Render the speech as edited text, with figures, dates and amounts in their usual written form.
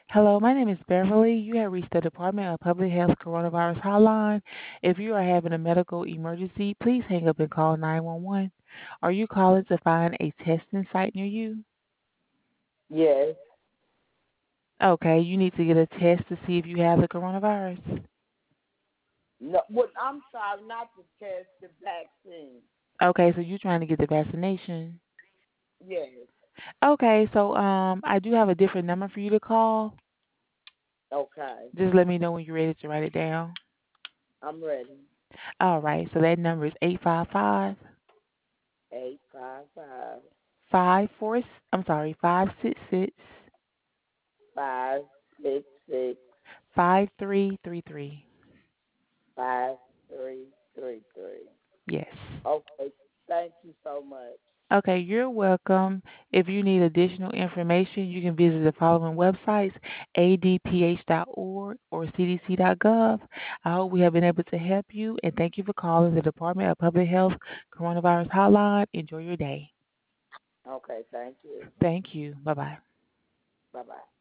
Hello, my name is Beverly. You have reached the Department of Public Health Coronavirus Hotline. If you are having a medical emergency, please hang up and call 911. Are you calling to find a testing site near you? Yes. Okay, you need to get a test to see if you have the coronavirus. No, well, I'm sorry, not to test the vaccine. Okay, so you're trying to get the vaccination. Yes. Okay, so I do have a different number for you to call. Okay. Just let me know when you're ready to write it down. I'm ready. All right, so that number is 855 855 I'm sorry, 566 566 5333. 5333. Yes. Okay. Thank you so much. Okay, you're welcome. If you need additional information, you can visit the following websites: adph.org or cdc.gov. I hope we have been able to help you, and thank you for calling the Department of Public Health Coronavirus Hotline. Enjoy your day. Okay. Thank you. Thank you. Bye bye. Bye bye.